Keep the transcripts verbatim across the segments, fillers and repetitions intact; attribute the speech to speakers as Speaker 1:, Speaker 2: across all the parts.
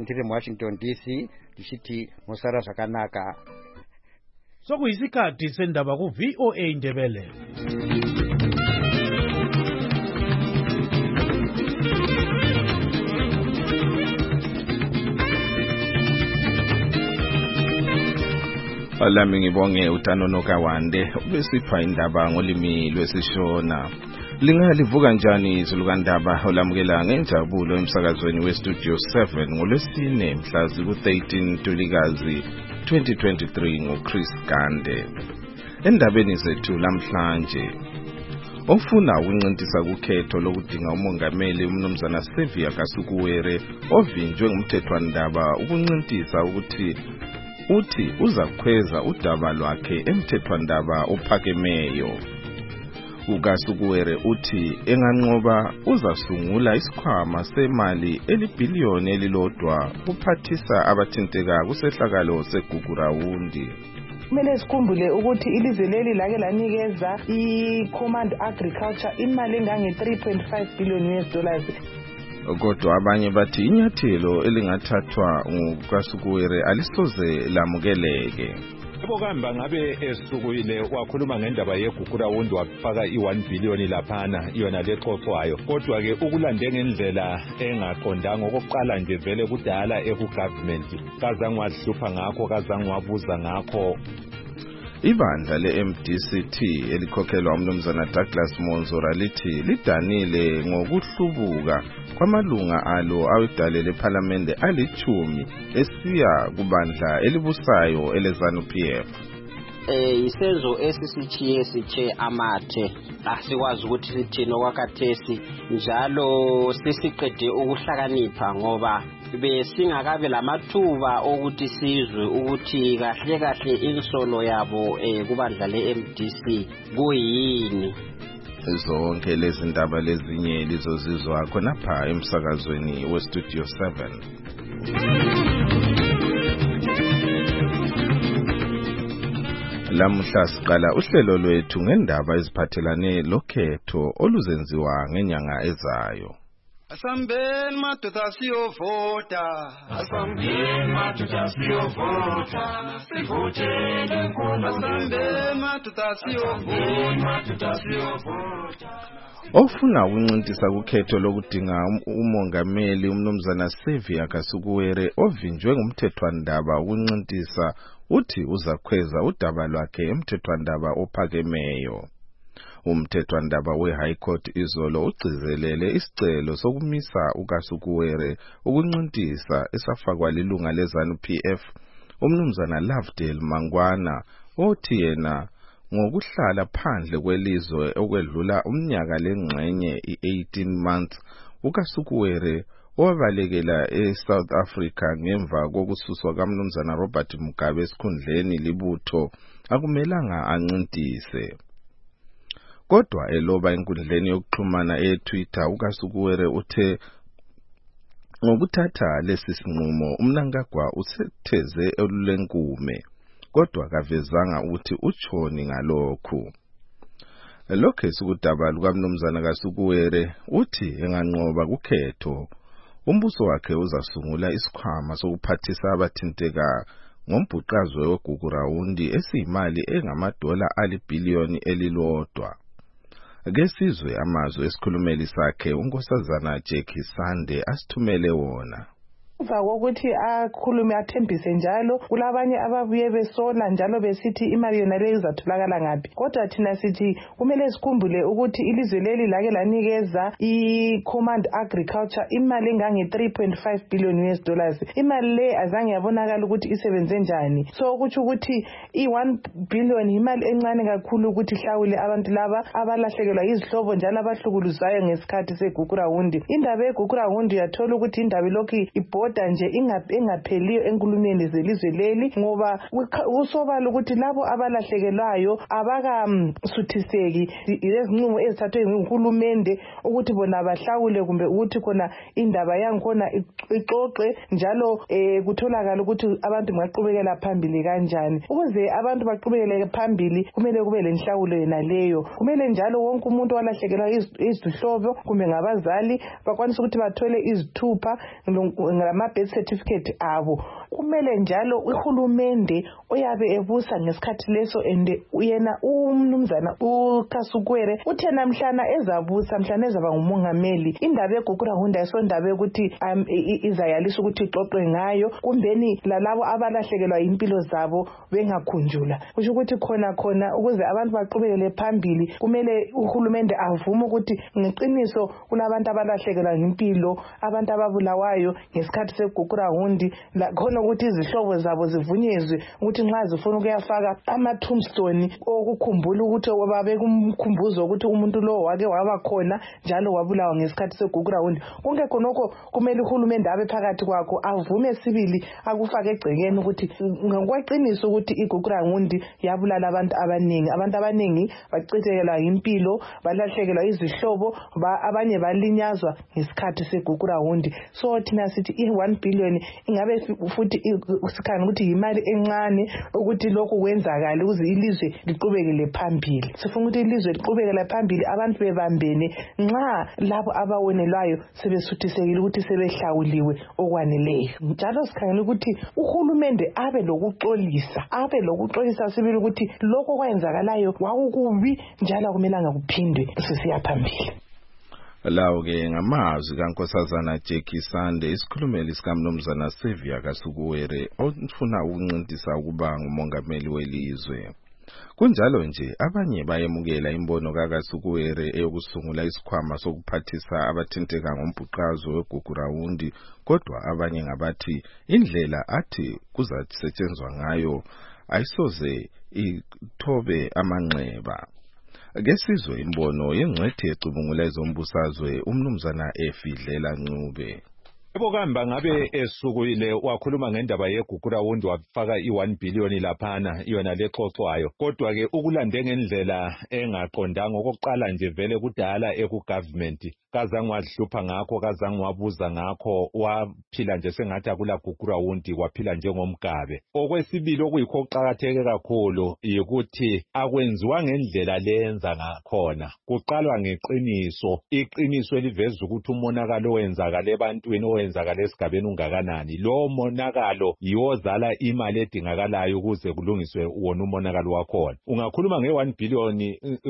Speaker 1: ndiri muWashington D C ndichithi musara zvakanaka.
Speaker 2: Sokuyisikhathi sendaba ku V O A Ndebele.
Speaker 3: Alami ngibonge uTanono Kawande ubesipha indaba ngolimi lwesishona. Lingalivuka njani izulukandaba olamukela ngenjabulo emsakazweni weStudio seven ngolwesine mhla ziku-thirteen Ntulikazi twenty twenty-three nguChris Gande. Endabeni zethu lamhlanje, ofuna ukuncintisa kukhetho lokudinga umongameli umnumzana Xavier Kasukuwere ovinjwe ngumthethwandaba ukuncintisa ukuthi uthi uzakhweza udaba lwakhe emthethwandaba ophakemeyo. uKasukuwere uthi enganqoba uzasungula isikhwama semali elibhiliyoni elilodwa kuphathisa abathinteka kusehlakalo segugurawundi.
Speaker 4: Kumele sikhumbule ukuthi ilizwe leli lake lanikeza i-Command Agriculture imali engange three point five billion U S dollars.
Speaker 3: Kodwa abanye bathi inyathelo elingathathwa nguKasukuwere alisoze lamukeleke.
Speaker 5: Yebo kamba ngabe esukuyile wakhuluma ngendaba yegugurawundi wafaka i one billion laphana iyona lexoxwayo, kodwa ke ukulande ngendlela engaqondanga okokuqala nje vele kudala eku government kazange wahlupha ngakho kazange wabuza ngakho.
Speaker 3: Ibandla le-M D C T elikhokhelwa umnumzana Douglas Monzora lithi lidanile ngokuhlubuka kwamalunga alo awedale lePhalamende alithumi esiya kubandla elibusayo eleZANU P F.
Speaker 6: Eh isenzo esisichiye siche amathe asikwazi ukuthi sithini okwakathesi njalo sisiqede ukuhlakanipha ngoba besingakabe lamathuba ukuthi sizwe ukuthi kahle kahle insolo yabo eh kubandla le-M D C kuyini.
Speaker 3: Zonke lezi ndaba lezinye lizozizwa khonapha emsakazweni weStudio seven. Lamhla siqala uhlelo lwethu ngendaba eziphathelane lokhetho oluzenziwa ngenyanga ezayo.
Speaker 7: Asambeni madoda siyovota, asambeni madoda siyovota, sivotele nkulu. Asambeni madoda siyovota, madoda siyovota.
Speaker 3: Ofuna ukuncintisa kukhetho lokudinga umongameli umnumzana Xavier Kasukuwere ovinjwe ngumthethwandaba ukuncintisa uthi uzakhweza udaba lwakhe emthethwandaba ophakemeyo. Umthethwandaba we-High Court izolo ugcizelele isicelo sokumisa uKasukuwere ukuncintisa esafakwa lilunga leZANU P F umnumzana Lovedale Mangwana othi yena ngokuhlala phandle kwelizwe okwedlula umnyaka lengxenye i-eighteen months uKasukuwere owabalekela eSouth Africa ngemva kokususwa kaMnumzana Robert Mugabe esikhundleni libutho akumelanga ancintise. Kodwa eloba enkundleni yokuxhumana eTwitter uKasukuwere uthe ngokuthatha lesi sinqumo uMnangagwa usetheze olulenkume kodwa kavezanga ukuthi utshoni ngalokhu. Lokho esikudaba lukaMnumzana Kasukuwere uthi enganqoba kukhetho umbuso wakhe uzasungula isikhwama sokuphathisa abathinteka ngombhuqazwe wegugurawundi esiyimali engamadola alibhiliyoni elilodwa. Kesizwe amazwe esikhulumeli sakhe unkosazana Jackie Sande asithumele wona.
Speaker 4: Emva kokuthi akhulume athembise njalo kulabanye ababuye besola njalo besithi imali yona leyo izatholakala ngaphi. Kodwa thina sithi kumele sikhumbule ukuthi ilizwe leli lake lanikeza i-Command Agriculture imali engange three point five billion U S dollars. Imali le azange yabonakala ukuthi isebenze njani. So ukuthi ukuthi i one billion imali encane kakhulu ukuthi hlawule abantu laba abalahlekelwa izihlobo njalo abahlukuluzayo ngesikhathi segugurawundi. Indaba yegugurawundi yathola ukuthi indaba lokhu ibhoda nje ingapheliyo enkulumeni zelizwe leli ngoba usobala ukuthi labo abalahlekelwayo abakamsuthiseki lezinqumo ezithathwe nguhulumende ukuthi bona bahlawule kumbe ukuthi khona indaba yankhona ixoxe njalo kutholakala ukuthi abantu baqhubekela phambili kanjani. Ukuze abantu baqhubekele phambili kumele kube lenhlawulo yena leyo. Kumele njalo wonke umuntu walahlekelwa izihlobo kumbe ngabazali bakwanisa ukuthi bathole izithupha lama birth certificate abo. Kumele njalo uhulumende oyabe ebusa ngesikhathi leso ende uyena umnumzana uKasukwere uthe namhlanje ezabusa mhlanje ezaba ngumongameli indaba eGukurahunda esondaba ukuthi izayalisa ukuthi ixoxwe ngayo kumbeni lalabo abalahlekelwa impilo zabo bengakhunjula kusho ukuthi khona khona ukuze abantu baqhubekele phambili kumele uhulumende avume ukuthi ngeqiniso kunabantu abalahlekelwa impilo abantu ababulawayo ngesikhathi seGukurahundi khona ukuthi izihlobo zabo zivunyezwe ukuthi nxa zifuna ukuyafaka ama tombstone okukhumbula ukuthi babe kumkhumbuzo ukuthi umuntu lo wake waba khona njalo wabulawa ngesikhathi seGukurahundi konke khonoko kumele uhulumende abe phakathi kwakho avume sibili akufake egcekeni ukuthi ngokweqiniso ukuthi iGukurahundi yabulala abantu abaningi abantu abaningi bacithekelwa impilo balahlekelwa izihlobo abanye balinyazwa ngesikhathi seGukurahundi so thina sithi i one billion ingabe futhi usikhani ukuthi imali encane ukuthi lokho kwenzakala ukuze ilizwe liqhubekele phambili sifuna ukuthi ilizwe liqhubekele phambili abantu bebambene nxa labo abawonelwayo sebesuthisekile ukuthi sebehlawuliwe okwaneleyo njalo sikhangela ukuthi uhulumende abe lokuxolisa abe lokuxolisa sibili ukuthi lokho kwenzakalayo wakukubi njalo akumelanga kuphindwe sisiya phambili.
Speaker 3: Lawo ke ngamazwi kaNkosazana Jackie Sande isikhulumeli sikaMnumzana Sevia Kasukuwere ofuna ukuncintisa ukuba ngumongameli welizwe. Kunjalo nje abanye bayemukela imbono kaKasukuwere eyokusungula isikhwama sokuphathisa abathinteka ngombhuqazo weGukurahundi kodwa abanye ngabathi indlela athi kuzasetshenzwa ngayo ayisoze ithobe amanxeba. Ngesizwe imbono yengcwethi ecubungula ezombusazwe umnumzana Efidlela Ncube.
Speaker 5: Yebo kamba ngabe esukuyile wakhuluma ngendaba yeGukurahundi wafaka i one billion laphana yona lexoxwayo kodwa ke ukulande ngendlela engaqondanga okokuqala nje vele kudala eku-government kazange wahlupha ngakho kazange wabuza ngakho waphila nje sengathi akula Gukurahundi waphila njengomgabe. Okwesibili okuyikho okuqakatheke kakhulu yikuthi akwenziwa ngendlela lenza ngakhona kuqalwa ngeqiniso iqiniso eliveza ukuthi umonakalo wenzakala ebantwini wenzakala esigabeni ungakanani lo monakalo yiwozala imali edingakalayo ukuze kulungiswe wona umonakalo wakhona. Ungakhuluma nge one billion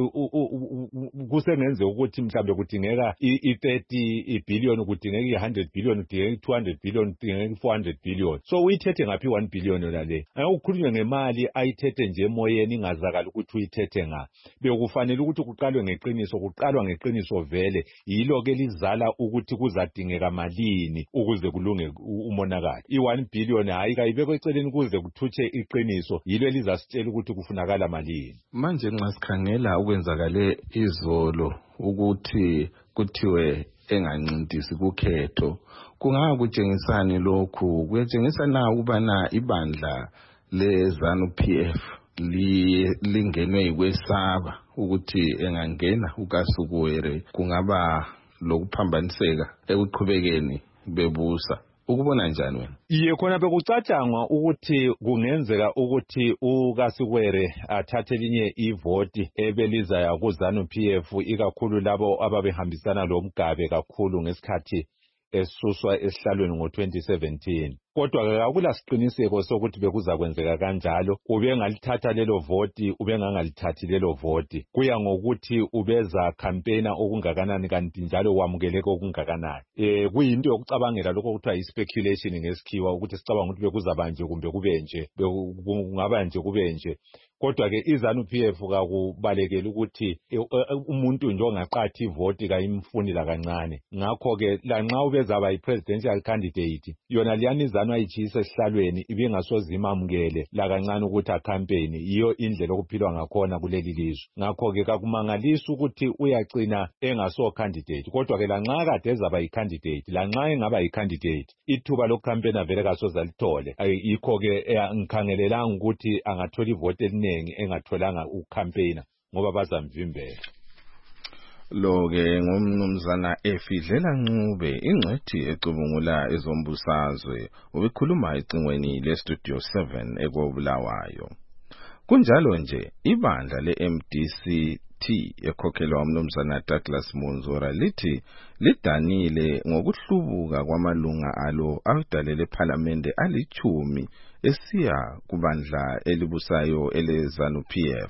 Speaker 5: kusengenze ukuthi mhlambe kudingeka i thirty billion kudingeka i one hundred billion kudingeka i two hundred billion kudingeka i four hundred billion so uyithethe ngaphi one billion yona le akukhulunywe ngemali ayithethe nje emoyeni ingazakala ukuthi uyithethe nga bekufanele ukuthi kuqalwe ngeqiniso kuqalwa ngeqiniso vele yilo ke lizala ukuthi kuzadingeka malini ukuze kulunge umonakalo. I one billion hayi kayibekwe eceleni ukuze kuthutshe iqiniso yilo elizasitshela ukuthi kufunakala malini.
Speaker 3: Manje nxa sikhangela ukwenzakale izolo ukuthi kuthiwe engancintisi kukhetho kungaka kutshengisani lokhu kuyatshengisa na ukubana ibandla leZANU P F lingenwe yikwesaba ukuthi engangena uKasukuwere kungaba lokuphambaniseka ekuqhubekeni bebusa ukubona njani wena?
Speaker 5: Iye khona bekucatshangwa ukuthi kungenzeka ukuthi uKasukuwere athathe linye ivoti ebeliza kuZANU P F ikakhulu labo ababehambisana lomgabe kakhulu ngesikhathi esuswa esihlalweni ngo twenty seventeen. Kodwa akula siqiniseko sokuthi bekuzakwenzeka kanjalo ubengalithatha lelo voti ubengangalithathi lelo voti kuya ngokuthi ubeza campaigner okungakanani kanti njalo wamukeleke okungakanani. Eh kuyinto yokucabangela lokho kuthiwa i-speculation ngesikhiwa ukuthi sicabanga ukuthi bekuzaba nje kumbe kube nje kungaba nje kube nje. Kodwa ke iZANU P F kakubalekela ukuthi umuntu nje ongaqathi ivoti kayimfunila kancane. Ngakho ke lanxa ubezaba yi-presidential candidate yona liyani iZANU ayitshisa esihlalweni ibingasoze imamukele la kancane ukuthi a campaign iyo indlela okuphilwa ngakhona kuleli lizwe. Ngakho ke kakumangalisa ukuthi uyagcina engaso candidate kodwa ke lanxa kade ezaba yi-candidate lanxa engaba yi-candidate ithuba lokucampaigna vele kasoze alithole. Yikho ke ngikhangelelanga ukuthi angathola ivoti elinengi engatholanga ucampaigner ngoba bazamvimbela.
Speaker 3: Lo ke ngumnumzana Efidlela Ncube ingcwethi ecubungula ezombusazwe ubekhuluma ecingweni le Studio seven ekobulawayo. Kunjalo nje ibandla le-M D C T ekhokhelwa umnumzana Douglas Monzora lithi lidanile ngokuhlubuka kwamalunga alo awedale lephalamende alichumi esiya kubandla elibusayo ele-ZANU-P F.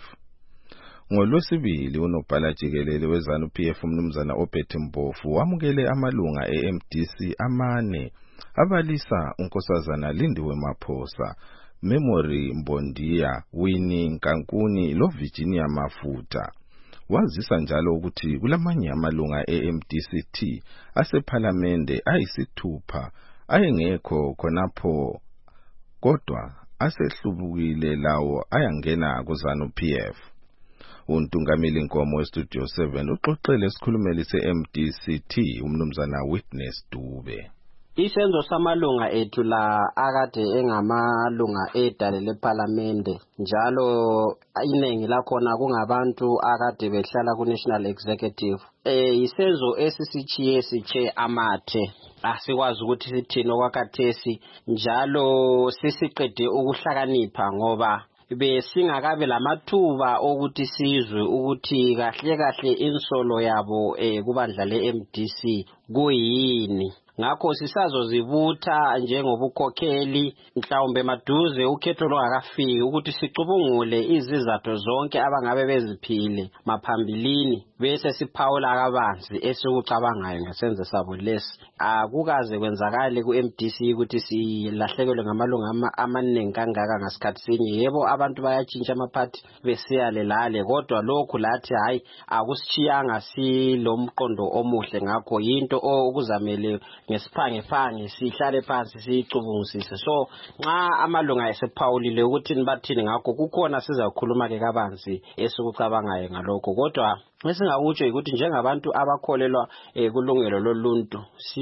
Speaker 3: NgoLwesibili unobhala jikelele we-ZANU-P F umnumzana Obed Mpofu wamukele amalunga e-M D C amane abalisa unkosazana Lindiwe Maphosa, Memory Mbondiya, Winnie Nkankuni lo Virginia Mafuta. Wazisa njalo ukuthi kulamanye amalunga e-M D C T asephalamende ayisithupha ayengekho khonapho kodwa asehlubukile lawo ayangena kuZANU-P F. Untungameli Nkomo weStudio seven uxoxele isikhulumeli se-M D C T umnumzana Witness Dube.
Speaker 6: Isenzo samalunga ethu la akade engamalunga edale lephalamende njalo iningi lakhona kungabantu akade behlala ku-National Executive. Eh isenzo esisichiye siche amathe asikwazi ukuthi sithini okwakhathesi njalo sisiqede ukuhlakanipha ngoba besingakabe lamathuba ukuthi sizwe ukuthi kahle kahle insolo yabo eh kubandla le-M D C kuyini. Ngakho sisazozivutha njengobukhokheli mhlawumbe maduze ukhetho longakafiki ukuthi sicubungule izizathu zonke abangabe beziphile maphambilini bese siphawula kabanzi esikucabangayo ngesenzo sabo lesi. Akukaze kwenzakale ku-M D C ukuthi silahlekelwe ngamalunga amaningi kangaka ngasikhathi sinye. Yebo abantu bayatshintsha amaphathi besiyale lale kodwa lokhu lathi hayi akusishiyanga silomqondo omuhle. Ngakho yinto okuzamele ngesiphange phange sihlale phansi sicubungisise. So nxa amalunga esephawulile ukuthi nibathini ngakho kukhona sizakhuluma ke kabanzi esikucabangayo ngalokho. Kodwa esingakutsho ukuthi njengabantu abakholelwa kulungelo loluntu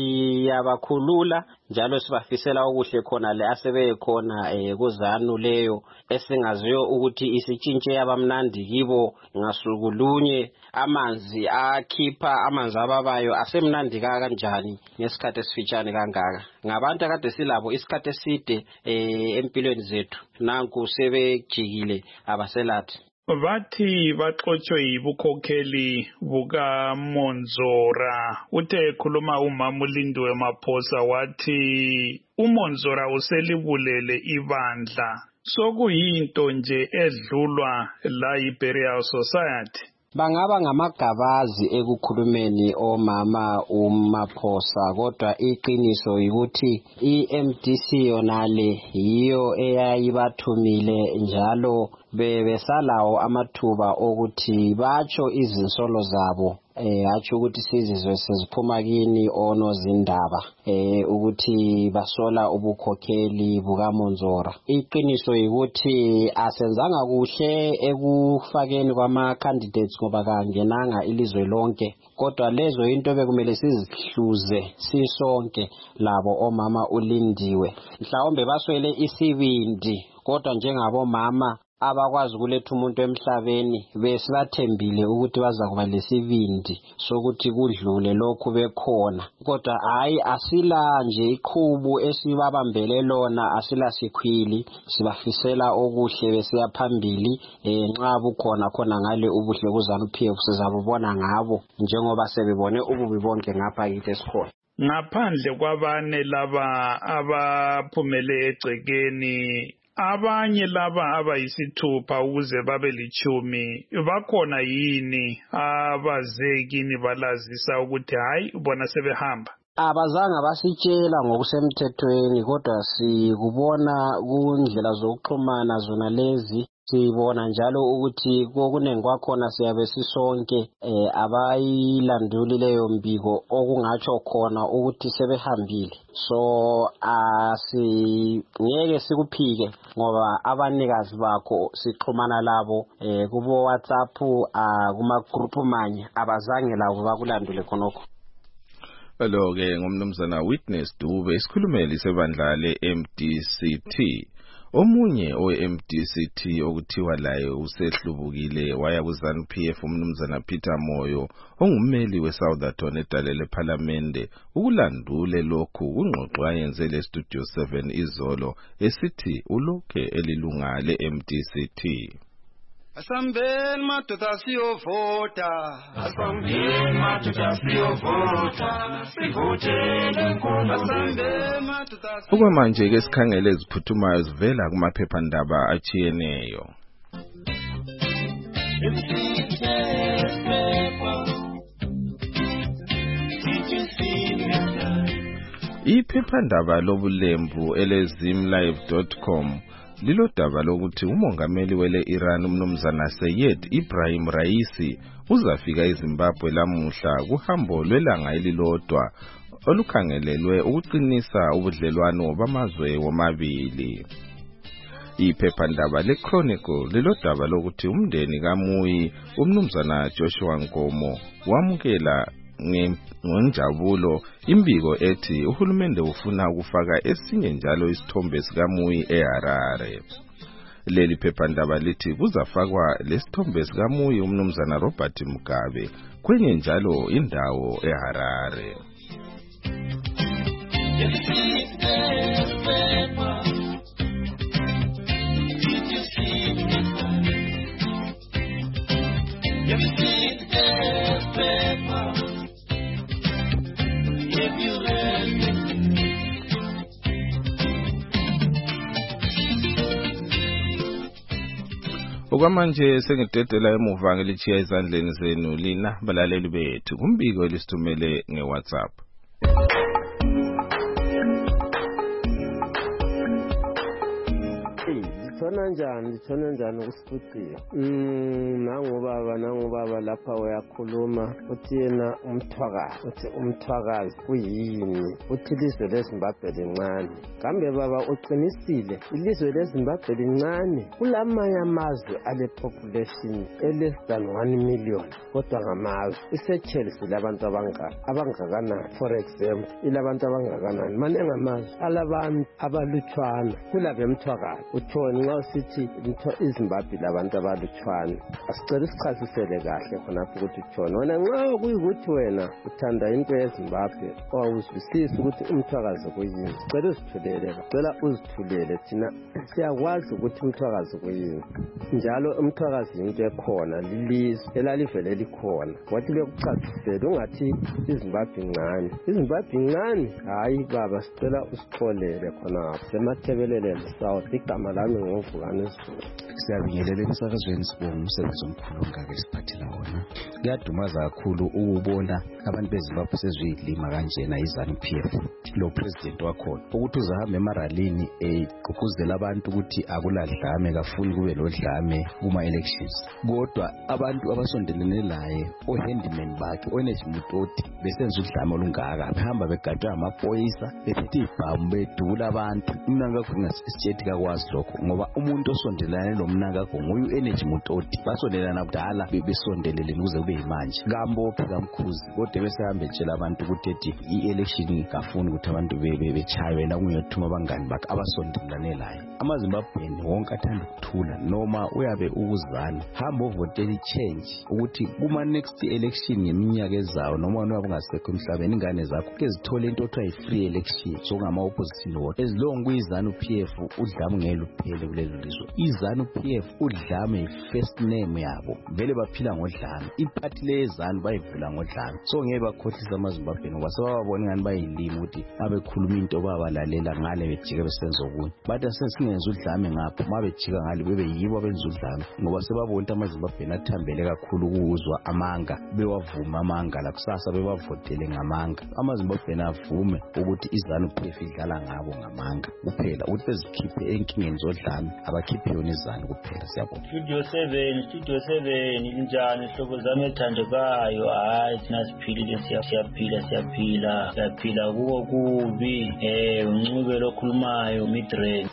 Speaker 6: siyabakhulula njalo sibafisela okuhle khona le asebe khona kuZANU leyo esingaziyo ukuthi isitshintshe abamnandi kibo ngasukulunye. Amanzi akhipha amanzi ababayo asemnandi kanjani ngesikhathi esifitshane kangaka. Ngabantu akade silabo isikhathi eside empilweni zethu nanku sebejikile abaselathi.
Speaker 2: Bathi baxotshiwe yibukhokheli buka Monzora. Uthe ekhuluma umama uLindiwe Maphosa wathi uMonzora uselibulele ibandla. Sokuyinto nje edlulwa la yiBurial Society.
Speaker 6: Bangaba ngamagabazi ekukhulumeni omama uMaphosa kodwa iqiniso ukuthi i-M D C yonale yiyo eyayibathumile njalo bebesalawo amathuba okuthi batsho izinsolo zabo eh atsho ukuthi sizizwe seziphuma kini onozindaba eh ukuthi basola ubukhokheli buka Monzora. Iqiniso ukuthi asenzanga kuhle ekufakeni kwama candidates ngoba kangenanga ilizwe lonke kodwa lezo into bekumele sizihluze sisonke labo omama uLindiwe. Mhlawumbe baswele isibindi kodwa njengabo mama abakwazi ukuletha umuntu emhlabeni besibathembile ukuthi baza kuba lesibindi sokuthi kudlule lokhu bekhona kodwa hayi asila nje iqhubu esibabambele lona asila sikhwili sibafisela okuhle besiya phambili nxa bukhona khona ngale ubuhle kuZANU-P F sizabubona ngabo njengoba sebebone ububi bonke ngapha kithi esikhona.
Speaker 2: Ngaphandle kwabane laba abaphumele egcekeni abanye laba abayisithupha ukuze babe lichumi bakhona yini abazekini balazisa ukuthi hayi bona sebehamba?
Speaker 6: Abazanga basitshela ngokusemthethweni kodwa sikubona kundlela zokuxhumana zona lezi. Sibona njalo ukuthi kokunengi kwakhona siyabe sisonke eh abayilanduli leyo mbiko okungatsho khona ukuthi sebehambile. So asingeke sikuphike ngoba abanikazi bakho sixhumana labo eh kubo WhatsApp kuma group manye abazange labo bakulandule khonokho.
Speaker 3: Lo ke ngumnumzana Witness Dube isikhulumeli sebandla le-M D C T Omunye o-M D C T okuthiwa laye usehlubukile waya ku-ZANU P F umnumzana Peter Moyo ongummeli we-Southerton edale lePhalamende ukulandule lokhu kungxoxo ayenze le-Studio seven izolo esithi ulokhe elilunga le-M D C T.
Speaker 7: Asambeni madoda siyovota, asambeni madoda siyovota, sivotele nkulu. Asambeni madoda.
Speaker 3: Okwamanje ke sikhangele eziphuthumayo zivela kumaphephandaba achiyeneyo. Iphephandaba lobulembu elezimlive dot com lilo daba lokuthi umongameli wele Iran umnumzana Seyed Ibrahim Raisi uzafika eZimbabwe lamuhla kuhambo lwelanga elilodwa olukhangelelwe ukuqinisa ubudlelwano bamazwe womabili. Iphephandaba leChronicle lilo daba lokuthi umndeni kaMuyi umnumzana Joshua Nkomo wamukela ngenjabulo imbiko ethi uhulumende ufuna ukufaka esinye njalo isithombe sikaMuyi eHarare. Leli phephandaba lithi kuzafakwa lesithombe sikaMuyi umnumzana Robert Mugabe kwenye njalo indawo eHarare. Okwamanje sengidedela emuva ngelichiya izandleni zenu lina balaleli bethu kumbiko elisithumele ngeWhatsApp.
Speaker 8: Ngithona njani ngithona njani ukusifuthiya mm nangu baba nangu baba lapha uyakhuluma uthi yena umthwakazi uthi umthwakazi kuyini uthi ilizwe leZimbabwe lincane kambe baba uqinisile ilizwe leZimbabwe lincane kulamanye amazwe ale population less than one million kodwa ngamazwe iseChelsea labantu abangaka abangakanani for example ilabantu abangakanani manje ngamazwe alabantu abalutshwana kulabe mthwakazi uthoni nxa sithi iZimbabwe labantu abalutshwana asicela isichasisele kahle khonapho ukuthi uthoni wena nxa kuyikuthi wena uthanda into yeZimbabwe awuzwisisi ukuthi umthwakazi kuyini sicela uzithulele sicela uzithulele thina siyakwazi ukuthi umthwakazi kuyini njalo umthwakazi into ekhona lilizwe elalivele likhona wathi bekuchasisele ungathi iZimbabwe incane iZimbabwe incane hayi baba sicela usixolele khonapho semathebelele South igama lami ngovukani Zulu.
Speaker 9: Siyabingelela emsakazweni sibonga umsebenzi omkhulu ongaka esiphathela wona. Kuyadumaza kakhulu ukubona abantu beZimbabwe seziyilima kanjena iZANU P F lo president wakhona ukuthi uzahambe emaralini egqugquzela abantu ukuthi akuladlame kafuni kube lodlame kuma elections kodwa abantu abasondelene laye ohandyman bakhe oNeji Mutoti besenza udlame olungaka behamba begadwa amaphoyisa bephethe ibhamu bedula abantu umnanga kungasisitshethi kakwazi lokho ngoba umuntu osondelane lomnanga nguyu uNeji Mutoti basondelana kudala besondelelene ukuze kube yimanje ngambophi kamkhuzi kodwa besehambe tshela abantu ukuthi ethi i-election kafuni ukuthi abantu bebechaye na kunyothuma abangani bakhe abasondelane laye amaZimbabweni wonke athanda ukuthula noma uyabe ukuzana hamba ovotela change ukuthi kuma next election ngeminyaka ezayo noma wena ungasekho emhlabeni ingane zakho kezithola into othiwa i-free election sokungama opposition vote as long kuyiZANU P F udlame ngelo kuphele kulelo lizwe iZANU P F udlame first name yabo vele baphila ngodlame iparty leZANU bayivula ngodlame so ngeke bakhohlisa amaZimbabweni ngoba sebabona ngani bayilima ukuthi abekhuluma into babalalela ngale bejike besenza okunye bathi asesingenza udlame ngapho mabejika ngale bebe yibo abenza udlame ngoba sebabona ukuthi amaZimbabweni athambele kakhulu ukuzwa amanga bewavuma amanga la kusasa bebavotele ngamanga amaZimbabweni avume ukuthi iZANU P F idlala ngabo ngamanga kuphela ukuthi bezikhiphe enkingeni zodlame abakhiphe yona iZANU kuphela siyabonga.
Speaker 10: Studio seven Studio seven injani hlobo zami ethandekayo hayi thina siphilile siyaphila siyaphila siyaphila kuwo kubi eh uncube lokhulumayo midrange sathanda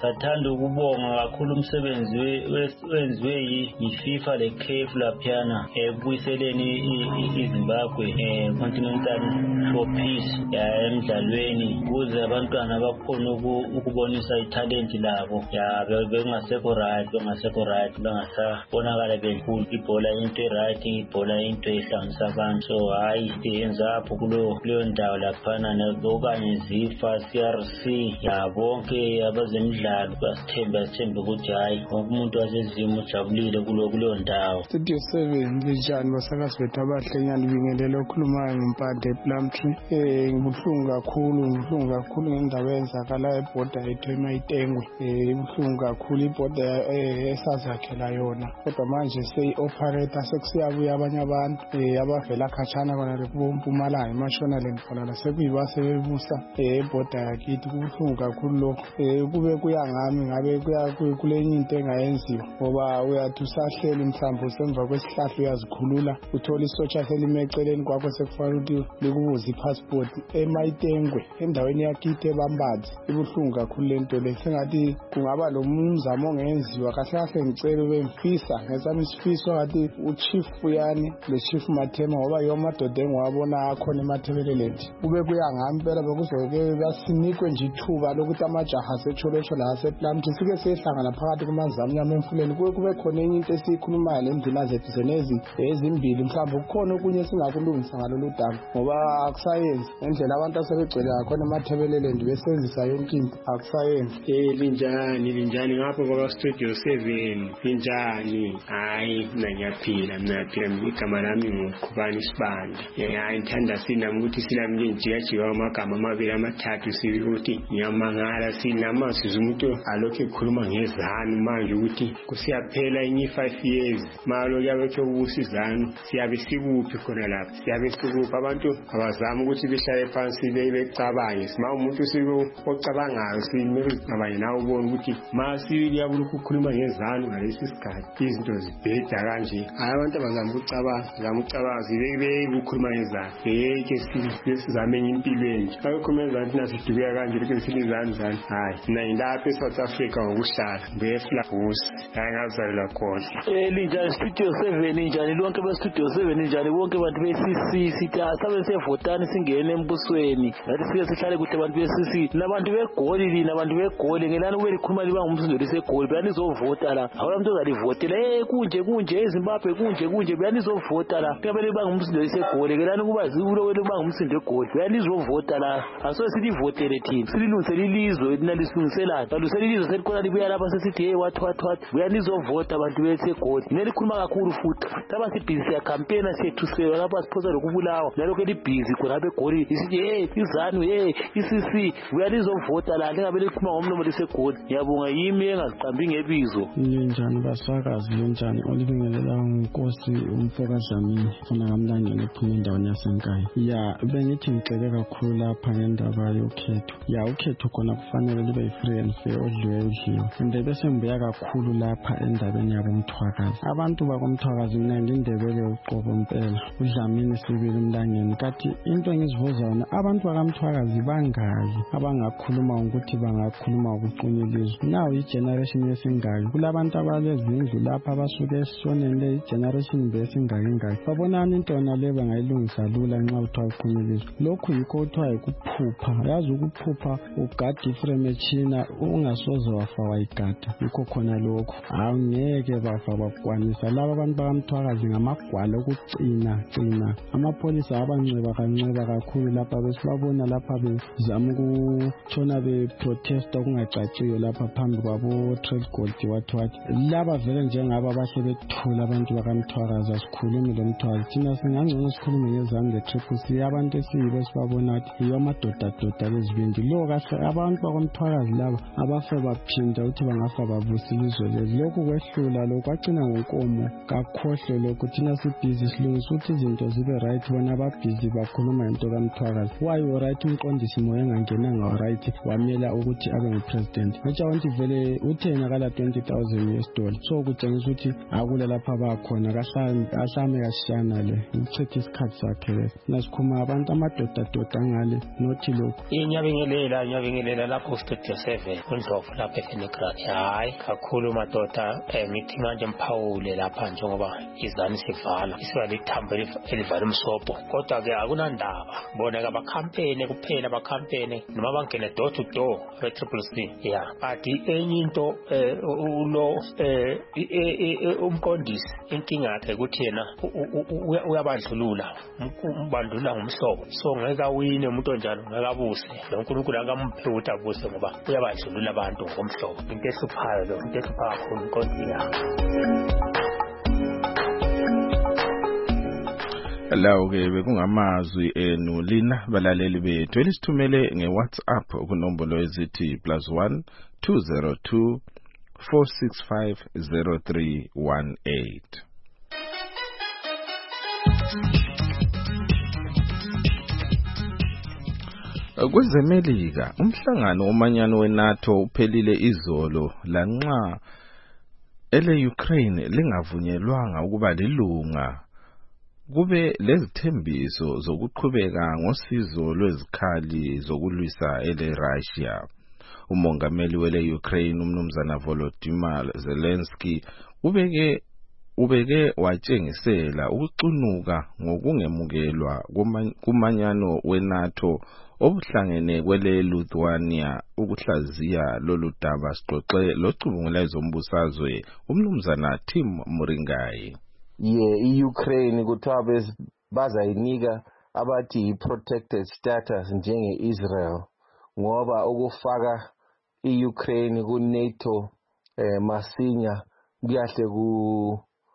Speaker 10: ukubonga kakhulu umsebenzi wenziwe yi-FIFA le-C A F laphiyana ekubuyiseleni iZimbabwe continental for peace emidlalweni ukuze abantwana bakhona ukubonisa ithalenti labo ya bengasekho right bengasekho right bengasabonakala benkulu ibhola into right ibhola into ehlanganisa abantu so hayi siyenza apho kuleyo ndawo laphana nokanye zifa C R C ya bonke abazemidlalo basithemba sithembe ukuthi hayi umuntu wasezimo ujabulile kuleyo ndawo.
Speaker 11: Studio seven linjani basakazi bethu abahlenyana bingelele okhulumayo ngempande Plumtree. Eh ngibuhlungu kakhulu ngibuhlungu kakhulu ngendaba eyenzakala ebhoda yethu eMayitengwe. Eh ibuhlungu kakhulu ibhoda esazakhela yona kodwa manje seyi-operator sekusiyabuya abanye abantu abavela khatshana kona lekumpumalanga eMashonaland khona sekuyibase bebusa ebhoda yakithi. Kubuhlungu kakhulu lokho. Kube kuyangami ngabe kulenye into engayenziwa ngoba uyathi usahleli mhlawumbe usemva kwesihlahla uyazikhulula uthola isotsha selime eceleni kwakho sekufanele ukuthi likubuze ipassport eMayitengwe endaweni yakithi eBambazi. Ibuhlungu kakhulu lento le sengathi kungaba lo mzamo ongenziwa kahle kahle ngicela bemfisa ngesami isifiso ngathi uchief uyani le chief Mathema ngoba yomadoda engiwabona akhona eMathebeleland kube kuyangami phela bekuzoke basinikwe nje ithuba lokuthi amajaha asetholosho la asePlumtree sike sehlangana phakathi kumazamnyama emfuleni kube kube khona enye into esiyikhulumayo lendlela zethu zenezi ezimbili mhlawumbe kukhona okunye singakulungisa ngalolu daba ngoba akusayenzi ngendlela abantu asebegcwele ngakhona eMathebeleland besenzisa yonke into akusayenzi.
Speaker 12: Eh linjani linjani ngapho kwa Studio seven linjani hayi mina ngiyaphila mina ngiyaphila igama lami nguKhubani Sibanda. Hayi ngithanda sina ukuthi silami ngijiyajiwa amagama amabili amathathu sibi ukuthi ngiyamangala sinama sizumuntu alokho ekhuluma ngezanu manje ukuthi kusiyaphela inye five years malo yabekho ubusizana siyabe sikuphi khona lapha siyabe sikuphi abantu abazama ukuthi behlale phansi becabange sima umuntu siko ocabangayo simele abanye nawo ubone ukuthi masi liyabuluka ukukhuluma ngezanu ngalesi sikhathi izinto zibheda kanje hayi abantu abazama ukucabanga zama ucabanga zibe ukukhuluma ngezanu yeke sizame impilweni akukhumeza ukuthi nasidubuya kanje lokho silizana zani hayi mina ngilapha eSouth Africa ngokuhlala ngeflabus angazalwa khona.
Speaker 13: Eh linjani Studio seven njani lonke be Studio seven njani bonke abantu be C C sitha sabe sevotani singene embusweni ngathi sike sihlale kuthi abantu be C C nabantu begoli lina abantu begoli ngelani kube likhuluma liba ngumsindo lisegoli beyanizovota la abantu ozalivotela eh kunje kunje eZimbabwe kunje kunje beyanizovota la kube liba ngumsindo lisegoli ngelani kuba zibulo wele kuba ngumsindo egoli beyanizovota la aso silivotele thina sililungisela ilizwe linalisungisela balusela ilizwe selikhona libuya lapha sesithi hey what what what beyanizovota abantu besegoli nelikhuluma kakhulu futhi laba sibhizi ya campaign sethu lapha siphosa lokubulawa nalokho libhizi khona lapha egoli isithi hey izanu hey isisi beyanizovota la lingabe likhuluma ngomlomo lisegoli ngiyabonga yimi engaziqambi ngebizo.
Speaker 11: Njani basakazi njani olibingelela unkosi umfokazami funa kamlangeni ephuma endaweni yasenkaya ya bengithi ngixele kakhulu lapha ngendaba yokhetho ya ukhetho khona kufanele libe yi-free and fair odliwe udliwe ende bese ngibuya kakhulu lapha endabeni yabo Mthwakazi abantu bakomthwakazi mina ngindebele uqobo mpela uDlamini sibili Mlangeni kathi into engizivuza yona abantu bakamthwakazi bangazi abangakhuluma ukuthi bangakhuluma ukuqunyelizwa nawo igeneration yesingaki kulabantu abalezindlu lapha abasuke esoneni le generation besingaki ngaki babonana into yona le bangayilungisa lula nxa uthiwa uqunyelizwa lokhu yikho uthiwa ukuphupha yazi ukuphupha ugada iframe echina ungasoze wafa wayigada yikho khona lokho awungeke bafa bakwanisa laba abantu bakamthwakazi ngamagwala okucina cina amapolisa abanceba kanceba kakhulu lapha besibabona lapha bezama ukutshona beprotesta kungacaciyo lapha phambi kwabo Trade Gold wathi wathi laba vele njengaba bahle bethula abantu bakamthwakazi asikhulumi lo Mthwakazi thina singangcono sikhulume ngezami le-Triple C abantu esiyibo sibabona ukuthi yiyo amadoda doda lezibindi lo kahle abantu bakamthwakazi laba abafe baphinda ukuthi bangafa babusa ilizwe leli lokhu kwehlula lokhu kwagcina ngonkomo kakhohle lokhu thina sibhizi silungisa ukuthi izinto zibe right bona babhizi bakhuluma into kaMthwakazi why right umqondisi moya engangenanga right wamela ukuthi abe ngupresident ngisho ukuthi vele uthena kala twenty thousand U S dollar so kutshengisa ukuthi akula lapha bakhona kahlame kashana le uchitha isikhathi sakhe nasikhuma abantu amadoda doda ngale nothi lokho
Speaker 14: inyabingelela nyabingelela lapho Studio seven kundlovu yethu lapha eFenegrat. Hayi kakhulu madoda, ngithi manje mphawule lapha njengoba izani sivala isiba lithambo elivala umsobho, kodwa ke akunandaba bona ka bakhampene kuphela bakhampene noma bangene door to door be triple C. Yeah, but enye into ulo umqondisi inkinga yakhe ukuthi yena uyabandlulula umbandlula ngomhlobo, so ngeke awine umuntu onjalo ngeke abuse lo uNkulunkulu akamphe ukuthi abuse ngoba uyabandlulula abantu ngomhlobo. Into ehluphayo lo, into ehlupha kakhulu inkonzo yakhe.
Speaker 3: Lawo ke bekungamazwi enu lina balaleli bethu elisithumele ngeWhatsApp kunombolo ezithi plus one two zero two four six five zero three one eight. Kwezemelika umhlangano womanyano weNATO uphelile izolo lanxa ele Ukraine lingavunyelwanga ukuba lilunga. Kube lezithembiso zokuqhubeka ngosizo lwezikhali zokulwisa ele Russia. Umongameli wele Ukraine umnumzana Volodymyr Zelensky ubeke ubeke watshengisela ukucunuka ngokungemukelwa kumanyano weNATO obuhlangene kwele Lithuania ukuhlaziya lolu daba. Sixoxe locubungula ezombusazwe umnumzana Tim Muringai.
Speaker 15: Ye Ukraine kuthiwa bazayinika abathi protected status njenge Israel ngoba ukufaka iUkraine ku NATO eh, masinya kuyahle ku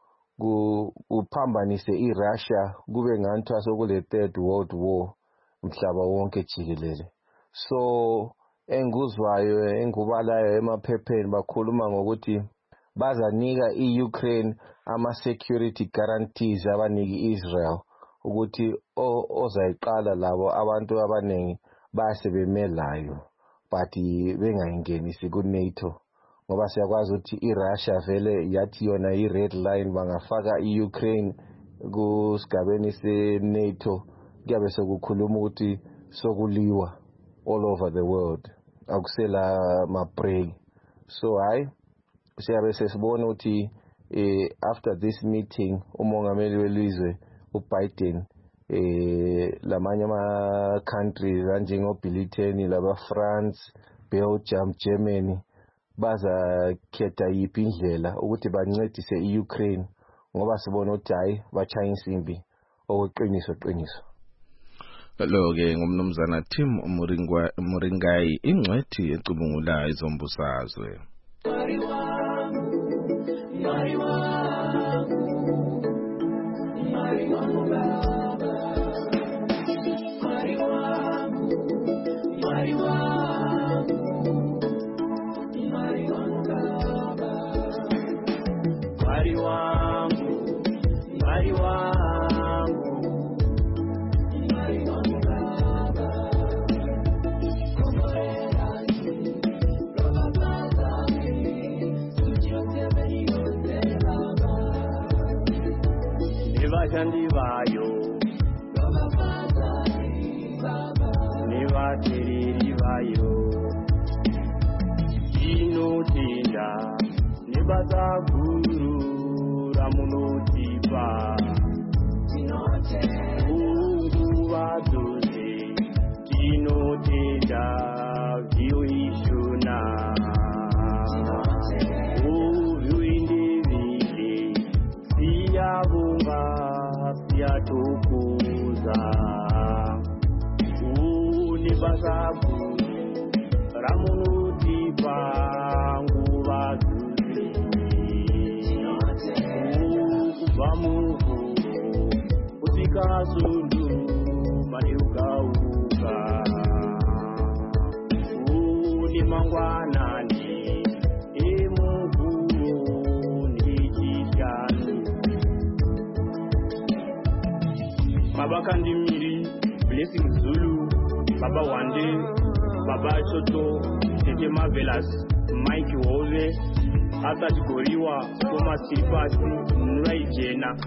Speaker 15: kuphambanise iRussia kube nganthiwa sokule third world war umhlaba wonke jikelele. So enguzwayo engubalayo emaphepheni bakhuluma ngokuthi bazanika iUkraine ama security guarantees abaniki Israel ukuthi ozayiqala labo abantu abanengi basebemelayo but bengayengenisi ku NATO ngoba siyakwazi ukuthi iRussia vele yathi yona i red line bangafaka iUkraine kusigabeni se NATO kuyabe sokukhuluma ukuthi sokuliwa all over the world akusela ma break. So hayi siyabe sesibona ukuthi eh after this meeting umongameli welizwe uBiden eh lamanye ama countries anjengo Britain laba France, Belgium, Germany baza khetha yiphi indlela ukuthi bancedise iUkraine ngoba sibona ukuthi hayi bachaya insimbi okweqiniso qiniso.
Speaker 3: Lo ke ngumnumzana Tim Muringai ingcwethi ecubungula izombusazwe.
Speaker 16: Nivayo Nivatiri vayo Inotinda Nibata guru Ramunotipa Ungu vaduzi Inotinda Vio ishuna Uvu individi Siyabunga Siyatukuza Unibazabu Ramunutipa Nguvaduzi Ukuvamuhu Utikazundu Maniugauka Unimangwanani Emukuru Nijishanu Baba Kandimiri, Blessing Zulu, Baba Wande, Baba Choto, Tete Marvelous, Mike Wove, Atach Goriwa, Thomas Sipasi, Nrai Jena.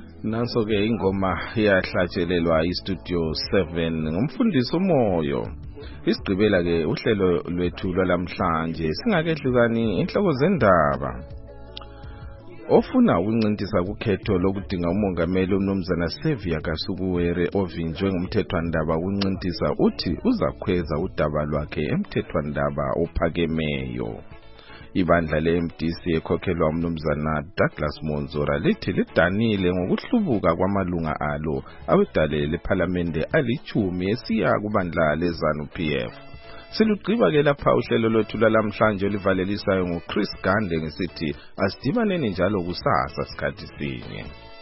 Speaker 3: Nanso ke ingoma yahlatshelelwa iStudio seven ngumfundisi umoyo Isigqibela ke uhlelo lwethu lwalamhlanje singakehlukani inhloko zendaba. Ofuna ukuncintisa kukhetho lokudinga umongameli uMnumzana Xavier Kasukuwere ovinjwe ngumthethwandaba ukuncintisa uthi uzakhweza udaba lwakhe emthethwandaba ophakemeyo. Ibandla le-M D C ekhokhelwa uMnumzana Douglas Monzora lithi lidanile ngokuhlubuka kwamalunga alo awedale lephalamende alichumi esiya kubandla leZANU P F. Silugqiba ke lapha uhlelo lwethu lalamhlanje olivalelisayo ngoChris Gande ngesithi asidibaneni njalo kusasa sikhathi sinye.